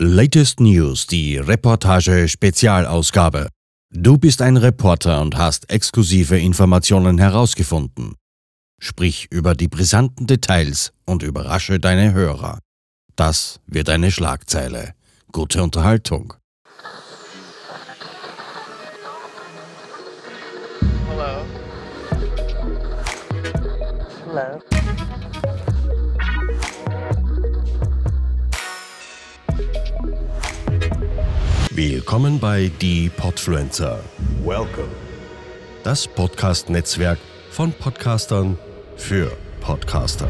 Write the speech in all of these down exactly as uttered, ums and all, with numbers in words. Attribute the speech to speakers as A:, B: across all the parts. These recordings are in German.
A: Latest News, die Reportage-Spezialausgabe. Du bist ein Reporter und hast exklusive Informationen herausgefunden. Sprich über die brisanten Details und überrasche deine Hörer. Das wird eine Schlagzeile. Gute Unterhaltung.
B: Hello. Hello.
A: Willkommen bei Die Podfluencer.
C: Welcome.
A: Das Podcast-Netzwerk von Podcastern für Podcaster.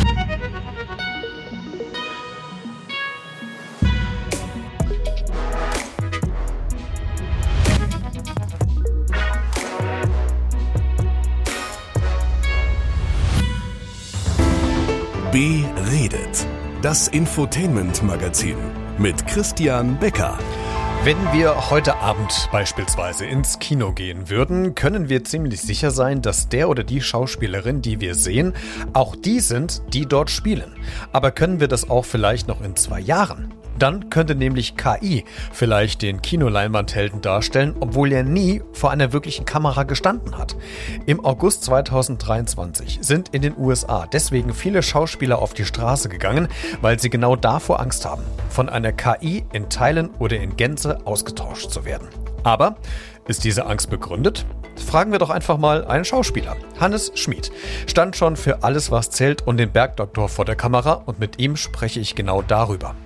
C: Beredet. Das Infotainment-Magazin mit Christian Becker.
D: Wenn wir heute Abend beispielsweise ins Kino gehen würden, können wir ziemlich sicher sein, dass der oder die Schauspielerin, die wir sehen, auch die sind, die dort spielen. Aber können wir das auch vielleicht noch in zwei Jahren? Dann könnte nämlich K I vielleicht den Kinoleinwandhelden darstellen, obwohl er nie vor einer wirklichen Kamera gestanden hat. Im August zweitausenddreiundzwanzig sind in den U S A deswegen viele Schauspieler auf die Straße gegangen, weil sie genau davor Angst haben, von einer K I in Teilen oder in Gänze ausgetauscht zu werden. Aber ist diese Angst begründet? Fragen wir doch einfach mal einen Schauspieler. Hannes Schmid stand schon für Alles, was zählt und den Bergdoktor vor der Kamera und mit ihm spreche ich genau darüber.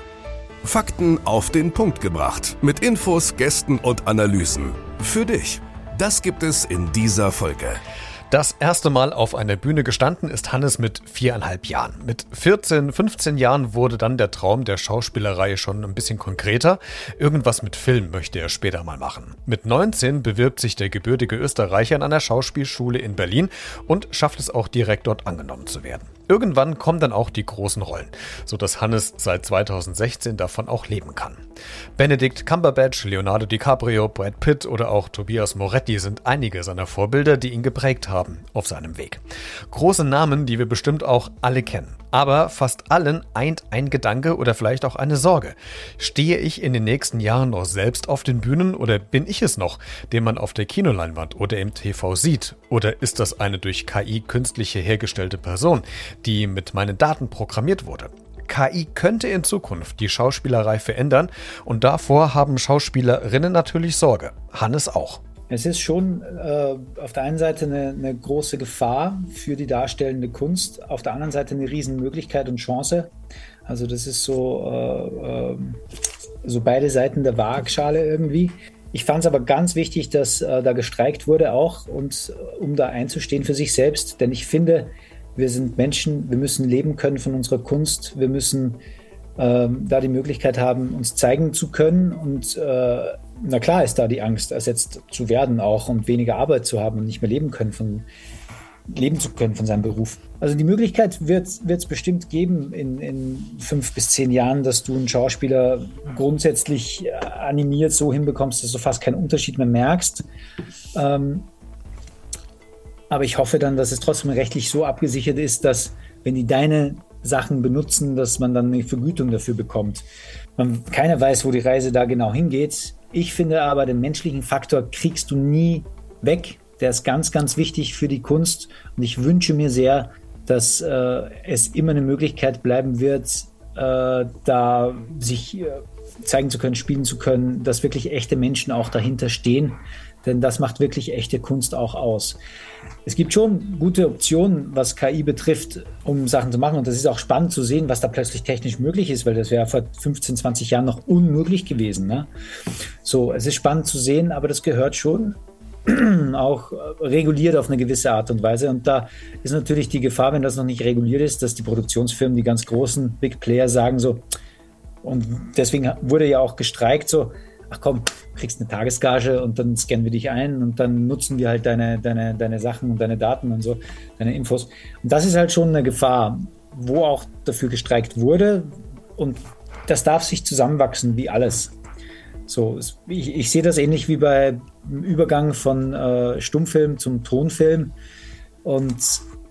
C: Fakten auf den Punkt gebracht. Mit Infos, Gästen und Analysen. Für dich. Das gibt es in dieser Folge.
D: Das erste Mal auf einer Bühne gestanden ist Hannes mit viereinhalb Jahren. Mit vierzehn, fünfzehn Jahren wurde dann der Traum der Schauspielerei schon ein bisschen konkreter. Irgendwas mit Film möchte er später mal machen. Mit neunzehn bewirbt sich der gebürtige Österreicher an einer Schauspielschule in Berlin und schafft es auch direkt dort angenommen zu werden. Irgendwann kommen dann auch die großen Rollen, sodass Hannes seit zweitausendsechzehn davon auch leben kann. Benedict Cumberbatch, Leonardo DiCaprio, Brad Pitt oder auch Tobias Moretti sind einige seiner Vorbilder, die ihn geprägt haben auf seinem Weg. Große Namen, die wir bestimmt auch alle kennen. Aber fast allen eint ein Gedanke oder vielleicht auch eine Sorge. Stehe ich in den nächsten Jahren noch selbst auf den Bühnen oder bin ich es noch, den man auf der Kinoleinwand oder im T V sieht? Oder ist das eine durch K I künstliche hergestellte Person, die mit meinen Daten programmiert wurde? K I könnte in Zukunft die Schauspielerei verändern und davor haben Schauspielerinnen natürlich Sorge. Hannes auch.
E: Es ist schon äh, auf der einen Seite eine, eine große Gefahr für die darstellende Kunst, auf der anderen Seite eine Riesenmöglichkeit und Chance. Also das ist so, äh, äh, so beide Seiten der Waagschale irgendwie. Ich fand es aber ganz wichtig, dass äh, da gestreikt wurde auch, und äh, um da einzustehen für sich selbst. Denn ich finde, wir sind Menschen, wir müssen leben können von unserer Kunst, wir müssen ähm, da die Möglichkeit haben, uns zeigen zu können, und äh, na klar ist da die Angst, ersetzt zu werden auch und weniger Arbeit zu haben und nicht mehr leben können von, leben zu können von seinem Beruf. Also die Möglichkeit wird es bestimmt geben in, in fünf bis zehn Jahren, dass du einen Schauspieler grundsätzlich animiert so hinbekommst, dass du fast keinen Unterschied mehr merkst. Ähm, Aber ich hoffe dann, dass es trotzdem rechtlich so abgesichert ist, dass, wenn die deine Sachen benutzen, dass man dann eine Vergütung dafür bekommt. Man, keiner weiß, wo die Reise da genau hingeht. Ich finde aber, den menschlichen Faktor kriegst du nie weg. Der ist ganz, ganz wichtig für die Kunst. Und ich wünsche mir sehr, dass äh, es immer eine Möglichkeit bleiben wird, äh, da sich äh, zeigen zu können, spielen zu können, dass wirklich echte Menschen auch dahinter stehen. Denn das macht wirklich echte Kunst auch aus. Es gibt schon gute Optionen, was K I betrifft, um Sachen zu machen. Und das ist auch spannend zu sehen, was da plötzlich technisch möglich ist, weil das wäre vor fünfzehn, zwanzig Jahren noch unmöglich gewesen. Ne? So, es ist spannend zu sehen, aber das gehört schon auch reguliert auf eine gewisse Art und Weise. Und da ist natürlich die Gefahr, wenn das noch nicht reguliert ist, dass die Produktionsfirmen, die ganz großen Big Player sagen so, und deswegen wurde ja auch gestreikt so, ach komm, kriegst eine Tagesgage und dann scannen wir dich ein und dann nutzen wir halt deine, deine, deine Sachen und deine Daten und so, deine Infos. Und das ist halt schon eine Gefahr, wo auch dafür gestreikt wurde, und das darf sich zusammenwachsen wie alles. So, ich, ich sehe das ähnlich wie bei Übergang von äh, Stummfilm zum Tonfilm, und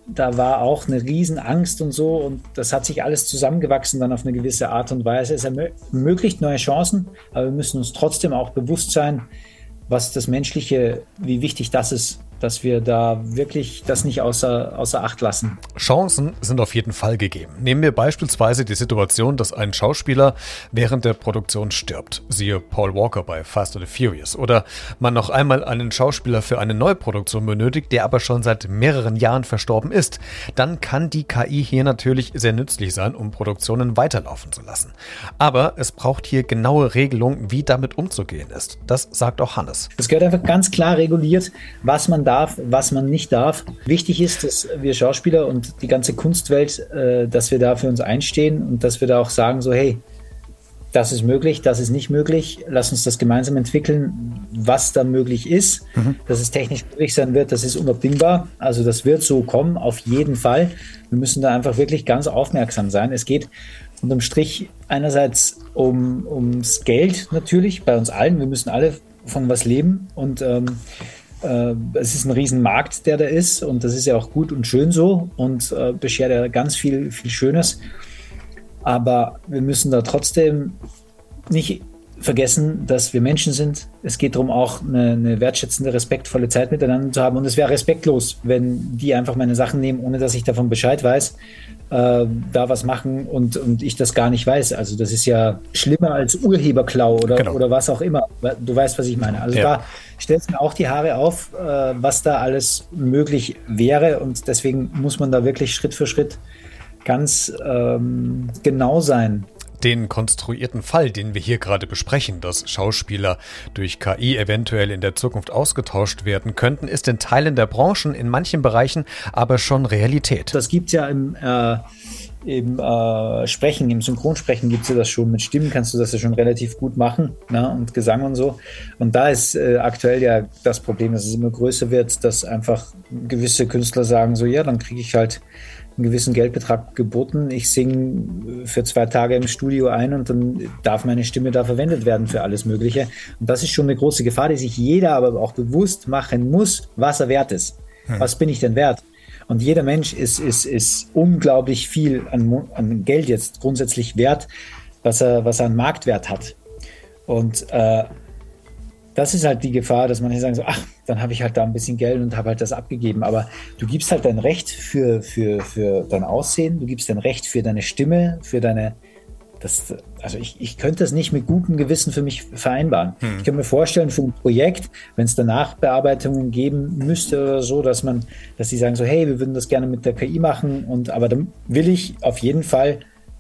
E: da war auch eine Riesenangst und so und das hat sich alles zusammengewachsen dann auf eine gewisse Art und Weise. Es ermöglicht neue Chancen, aber wir müssen uns trotzdem auch bewusst sein, was das Menschliche, wie wichtig das ist, dass wir da wirklich das nicht außer, außer Acht lassen.
D: Chancen sind auf jeden Fall gegeben. Nehmen wir beispielsweise die Situation, dass ein Schauspieler während der Produktion stirbt. Siehe Paul Walker bei Fast and the Furious. Oder man noch einmal einen Schauspieler für eine Neuproduktion benötigt, der aber schon seit mehreren Jahren verstorben ist. Dann kann die K I hier natürlich sehr nützlich sein, um Produktionen weiterlaufen zu lassen. Aber es braucht hier genaue Regelungen, wie damit umzugehen ist. Das sagt auch Hannes.
E: Es gehört einfach ganz klar reguliert, was man darf, was man nicht darf. Wichtig ist, dass wir Schauspieler und die ganze Kunstwelt, äh, dass wir da für uns einstehen und dass wir da auch sagen, so hey, das ist möglich, das ist nicht möglich. Lass uns das gemeinsam entwickeln, was da möglich ist. Mhm. Dass es technisch möglich sein wird, das ist unabdingbar. Also das wird so kommen, auf jeden Fall. Wir müssen da einfach wirklich ganz aufmerksam sein. Es geht unterm Strich einerseits um, ums Geld natürlich, bei uns allen. Wir müssen alle von was leben und ähm, es ist ein Riesenmarkt, der da ist und das ist ja auch gut und schön so und äh, beschert ja ganz viel, viel Schönes. Aber wir müssen da trotzdem nicht vergessen, dass wir Menschen sind. Es geht darum, auch eine, eine wertschätzende, respektvolle Zeit miteinander zu haben. Und es wäre respektlos, wenn die einfach meine Sachen nehmen, ohne dass ich davon Bescheid weiß, äh, da was machen und, und ich das gar nicht weiß. Also das ist ja schlimmer als Urheberklau oder, genau. oder was auch immer. Du weißt, was ich meine. Also ja. Da stellt mir auch die Haare auf, äh, was da alles möglich wäre. Und deswegen muss man da wirklich Schritt für Schritt ganz ähm, genau sein.
D: Den konstruierten Fall, den wir hier gerade besprechen, dass Schauspieler durch K I eventuell in der Zukunft ausgetauscht werden könnten, ist in Teilen der Branchen, in manchen Bereichen aber schon Realität.
E: Das gibt es ja im, äh, im äh, Sprechen, im Synchronsprechen gibt es ja das schon. Mit Stimmen kannst du das ja schon relativ gut machen, ne? Und Gesang und so. Und da ist äh, aktuell ja das Problem, dass es immer größer wird, dass einfach gewisse Künstler sagen so, ja, dann kriege ich halt einen gewissen Geldbetrag geboten. Ich singe für zwei Tage im Studio ein und dann darf meine Stimme da verwendet werden für alles Mögliche. Und das ist schon eine große Gefahr, die sich jeder aber auch bewusst machen muss, was er wert ist. Hm. Was bin ich denn wert? Und jeder Mensch ist, ist, ist unglaublich viel an, an Geld jetzt grundsätzlich wert, was er, was er an Marktwert hat. Und äh, das ist halt die Gefahr, dass manche sagen so, ach, dann habe ich halt da ein bisschen Geld und habe halt das abgegeben. Aber du gibst halt dein Recht für, für, für dein Aussehen, du gibst dein Recht für deine Stimme, für deine, das, also ich, ich könnte das nicht mit gutem Gewissen für mich vereinbaren. Hm. Ich kann mir vorstellen, für ein Projekt, wenn es danach Bearbeitungen geben müsste oder so, dass man, dass die sagen so, hey, wir würden das gerne mit der K I machen und, aber dann will ich auf jeden Fall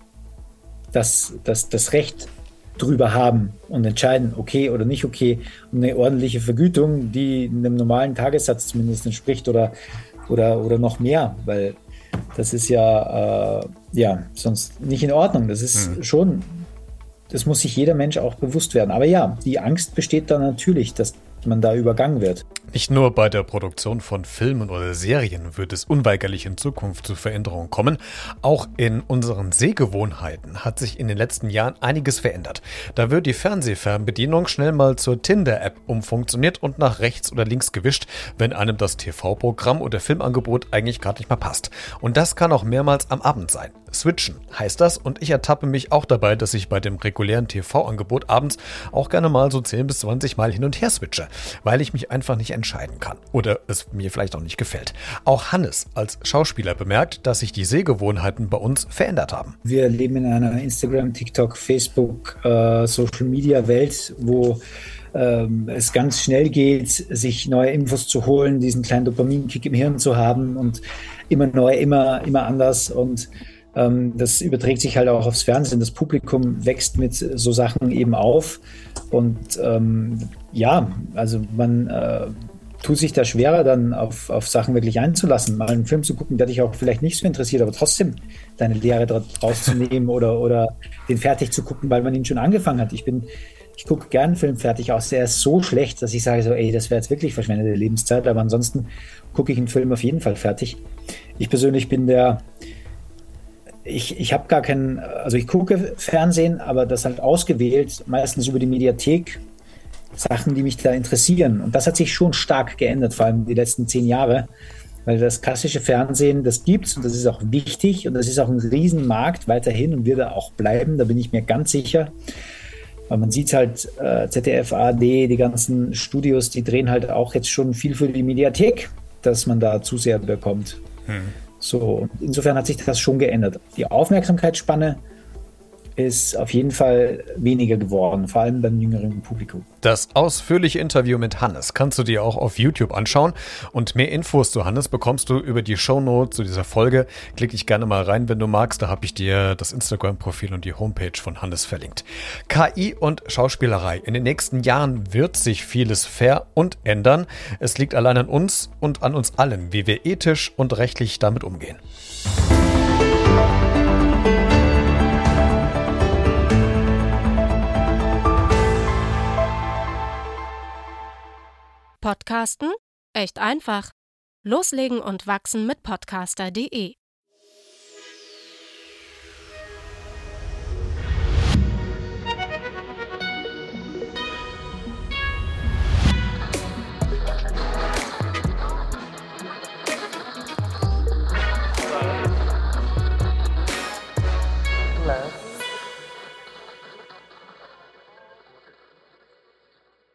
E: das, das, das Recht drüber haben und entscheiden, okay oder nicht okay, und eine ordentliche Vergütung, die einem normalen Tagessatz zumindest entspricht oder, oder, oder noch mehr, weil das ist ja, äh, ja sonst nicht in Ordnung. Das ist mhm. schon, das muss sich jeder Mensch auch bewusst werden. Aber ja, die Angst besteht da natürlich, dass man da übergangen wird.
D: Nicht nur bei der Produktion von Filmen oder Serien wird es unweigerlich in Zukunft zu Veränderungen kommen. Auch in unseren Sehgewohnheiten hat sich in den letzten Jahren einiges verändert. Da wird die Fernsehfernbedienung schnell mal zur Tinder-App umfunktioniert und nach rechts oder links gewischt, wenn einem das T V-Programm oder Filmangebot eigentlich gerade nicht mehr passt. Und das kann auch mehrmals am Abend sein. Switchen heißt das und ich ertappe mich auch dabei, dass ich bei dem regulären T V-Angebot abends auch gerne mal so zehn bis zwanzig Mal hin und her switche, weil ich mich einfach nicht entscheiden kann oder es mir vielleicht auch nicht gefällt. Auch Hannes als Schauspieler bemerkt, dass sich die Sehgewohnheiten bei uns verändert haben.
E: Wir leben in einer Instagram, TikTok, Facebook, äh, Social-Media-Welt, wo ähm, es ganz schnell geht, sich neue Infos zu holen, diesen kleinen Dopaminkick im Hirn zu haben und immer neu, immer, immer anders und das überträgt sich halt auch aufs Fernsehen. Das Publikum wächst mit so Sachen eben auf. Und ähm, ja, also man äh, tut sich da schwerer, dann auf, auf Sachen wirklich einzulassen. Mal einen Film zu gucken, der dich auch vielleicht nicht so interessiert, aber trotzdem deine Lehre draus zu nehmen oder, oder den fertig zu gucken, weil man ihn schon angefangen hat. Ich bin, ich gucke gerne einen Film fertig aus. Der ist so schlecht, dass ich sage so, ey, das wäre jetzt wirklich verschwendete Lebenszeit. Aber ansonsten gucke ich einen Film auf jeden Fall fertig. Ich persönlich bin der Ich, ich habe gar keinen, also ich gucke Fernsehen, aber das halt ausgewählt, meistens über die Mediathek, Sachen, die mich da interessieren. Und das hat sich schon stark geändert, vor allem die letzten zehn Jahre, Weil das klassische Fernsehen, das gibt's und das ist auch wichtig und das ist auch ein Riesenmarkt weiterhin und wird er auch bleiben, da bin ich mir ganz sicher. Weil man sieht halt, äh, Z D F, A R D, die ganzen Studios, die drehen halt auch jetzt schon viel für die Mediathek, dass man da Zuseher bekommt. Hm. So, und insofern hat sich das schon geändert. Die Aufmerksamkeitsspanne ist auf jeden Fall weniger geworden, vor allem beim jüngeren Publikum.
D: Das ausführliche Interview mit Hannes kannst du dir auch auf YouTube anschauen und mehr Infos zu Hannes bekommst du über die Shownotes zu dieser Folge. Klick dich gerne mal rein, wenn du magst, da habe ich dir das Instagram-Profil und die Homepage von Hannes verlinkt. K I und Schauspielerei. In den nächsten Jahren wird sich vieles ver- und ändern. Es liegt allein an uns und an uns allen, wie wir ethisch und rechtlich damit umgehen.
F: Podcasten? Echt einfach. Loslegen und wachsen mit podcaster punkt de